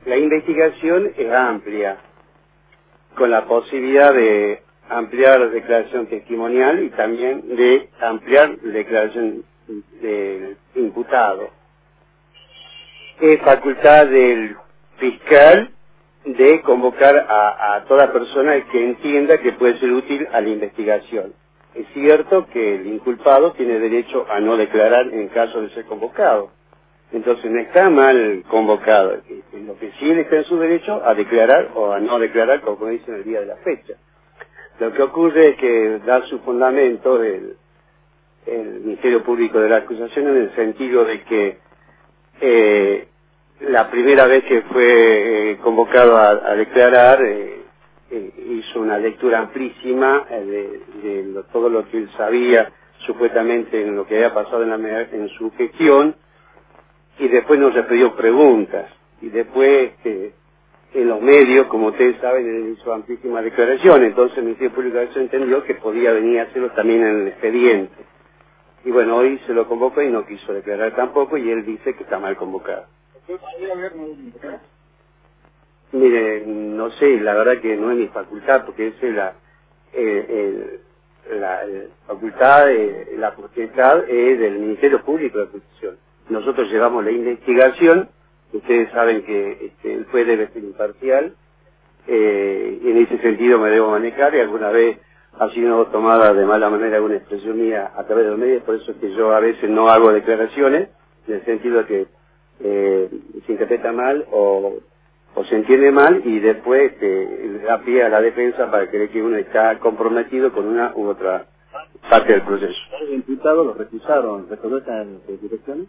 la investigación es amplia, con la posibilidad de ampliar declaración testimonial y también de ampliar declaración del imputado. Es facultad del fiscal de convocar a toda persona que entienda que puede ser útil a la investigación. Es cierto que el inculpado tiene derecho a no declarar en caso de ser convocado. Entonces no está mal convocado. Lo que sí él está en su derecho a declarar o a no declarar, como dice en el día de la fecha. Lo que ocurre es que da su fundamento el Ministerio Público de la Acusación en el sentido de que la primera vez que fue convocado a declarar hizo una lectura amplísima de todo lo que él sabía supuestamente en lo que había pasado en su gestión, y después nos refirió preguntas, y después en los medios, como ustedes saben, él hizo amplísimas declaraciones. Entonces el Ministerio Público de la Acusación entendió que podía venir a hacerlo también en el expediente, y bueno, hoy se lo convocó y no quiso declarar tampoco, y él dice que está mal convocado. Mire, no sé, la verdad que no es mi facultad, porque esa es la facultad, la potestad es del Ministerio Público de Acusación. Nosotros llevamos la investigación, ustedes saben que el juez debe ser imparcial, y en ese sentido me debo manejar, y alguna vez ha sido tomada de mala manera alguna expresión mía a través de los medios, por eso es que yo a veces no hago declaraciones, en el sentido de que se interpreta mal o se entiende mal, y después le da pie a la defensa para creer que uno está comprometido con una u otra parte del proceso. ¿Los imputados los recusaron? ¿Reconocen direcciones?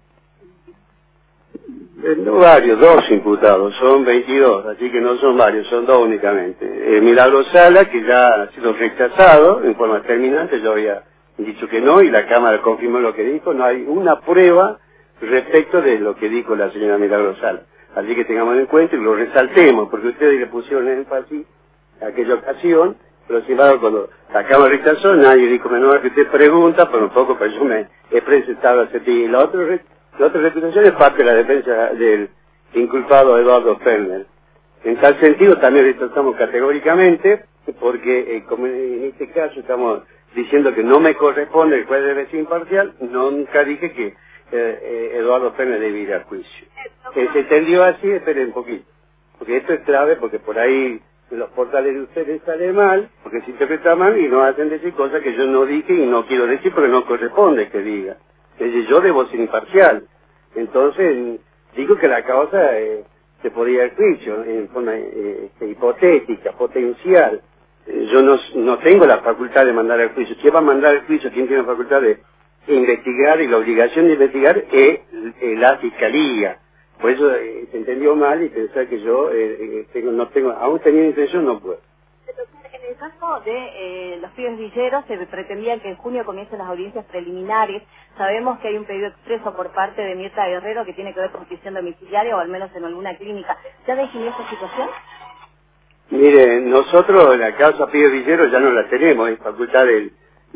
No varios, dos imputados, son 22, así que no son varios, son dos únicamente. Milagro Sala, que ya ha sido rechazado en forma terminante, yo había dicho que no, y la Cámara confirmó lo que dijo, no hay una prueba respecto de lo que dijo la señora Milagro Sala. Así que tengamos en cuenta y lo resaltemos, porque ustedes le pusieron énfasis en aquella ocasión, pero sin embargo cuando la Cámara rechazó, nadie dijo, menor que usted pregunta, pero un poco, pero yo me he presentado a ese y la otra recusación es parte de la defensa del inculpado Eduardo Fellner. En tal sentido también rechazamos categóricamente, porque como en este caso estamos diciendo que no me corresponde, el juez debe ser imparcial, nunca dije que Eduardo Fellner debe ir a juicio. Se entendió así, esperen un poquito, porque esto es clave, porque por ahí en los portales de ustedes sale mal, porque se interpreta mal y nos hacen decir cosas que yo no dije y no quiero decir porque no corresponde que diga. Es decir, yo debo ser imparcial. Entonces, digo que la causa se podía ir al juicio en forma hipotética, potencial. Yo no tengo la facultad de mandar al juicio. ¿Quién va a mandar al juicio? ¿Quién tiene la facultad de investigar? Y la obligación de investigar es la Fiscalía. Por eso se entendió mal y pensar que yo no tengo, aún teniendo intención, no puedo. En el caso de los pibes villeros, se pretendía que en junio comiencen las audiencias preliminares. Sabemos que hay un pedido expreso por parte de Mirta Guerrero que tiene que ver con prisión domiciliaria o al menos en alguna clínica. ¿Ya definió esta situación? Mire, nosotros en la causa pibes villeros ya no la tenemos, es facultad el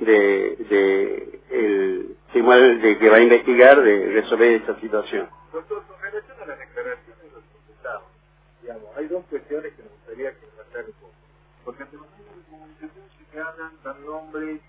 tribunal que va a investigar de resolver esta situación. Doctor, con relación a las declaraciones de los imputados, digamos, hay dos cuestiones que me gustaría que nos aclare un poco. Porque ante los medios de comunicación se hablan, dan nombres,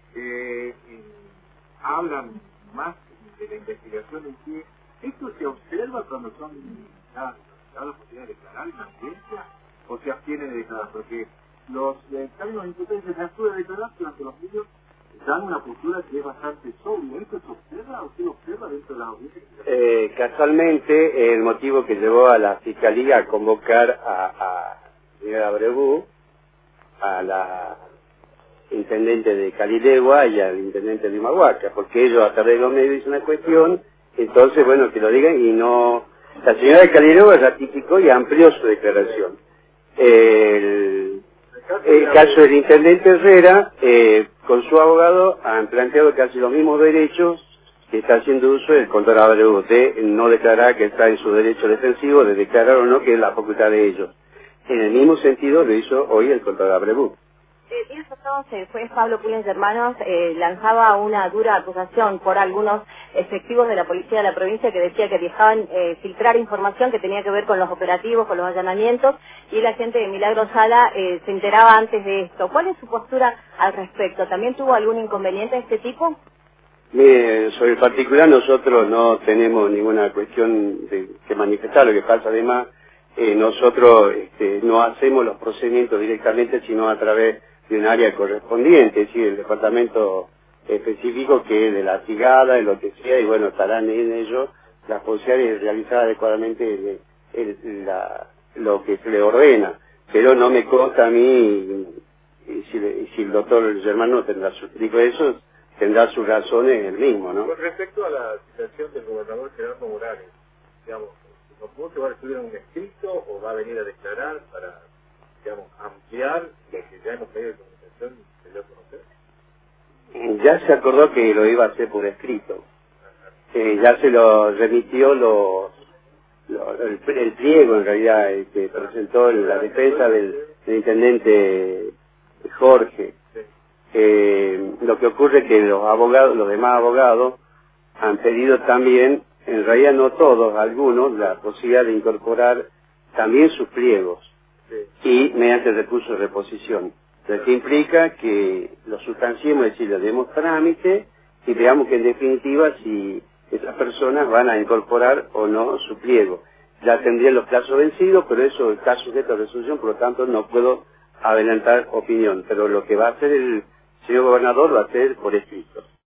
hablan más de la investigación en sí. ¿Esto se observa cuando son la posibilidad de declarar en la audiencia o se abstiene de declarar? Porque los imputados se abstienen de declarar, pero ante los medios dan una postura que es bastante sobria. ¿Esto se observa o se observa dentro de la audiencia? Casualmente, el motivo que llevó a la Fiscalía a convocar a señora Abreu, a la intendente de Calilegua y al intendente de Humahuaca, porque ellos a través de los medios dicen una cuestión, entonces bueno, que lo digan y no... La señora de Calilegua ratificó y amplió su declaración. El caso del intendente Herrera, con su abogado han planteado casi los mismos derechos que está haciendo uso el contador Abreu, de no declarar, que está en su derecho defensivo, de declarar o no, que es la facultad de ellos. En el mismo sentido lo hizo hoy el contador Abreu. Días pasados, el juez Pablo Pulens de Hermanos lanzaba una dura acusación por algunos efectivos de la policía de la provincia que decía que dejaban filtrar información que tenía que ver con los operativos, con los allanamientos, y la gente de Milagro Sala se enteraba antes de esto. ¿Cuál es su postura al respecto? ¿También tuvo algún inconveniente de este tipo? Mire, sobre el particular nosotros no tenemos ninguna cuestión que manifestar. Lo que pasa además, nosotros no hacemos los procedimientos directamente, sino a través de un área correspondiente, es decir, el departamento específico que es de la cigada, de lo que sea, y bueno, estarán en ello las posibilidades de realizar adecuadamente lo que se le ordena. Pero no me consta a mí, y si el doctor Germano tendrá tendrá sus razones él mismo, ¿no? Con respecto a la situación del gobernador Gerardo Morales, digamos, ¿no se va a estudiar un escrito o va a venir a declarar para, digamos, ampliar lo que ya en los medios de comunicación se dio a conocer? Ya se acordó que lo iba a hacer por escrito. Ya se lo remitió el pliego, en realidad, que presentó la defensa del intendente Jorge. Lo que ocurre es que los demás abogados han pedido también, en realidad no todos, algunos, la posibilidad de incorporar también sus pliegos y mediante el recurso de reposición. Lo que implica que lo sustanciemos, es decir, le demos trámite y veamos que en definitiva si esas personas van a incorporar o no su pliego. Ya tendrían los plazos vencidos, pero eso está sujeto a resolución, por lo tanto no puedo adelantar opinión. Pero lo que va a hacer el señor gobernador va a ser por escrito.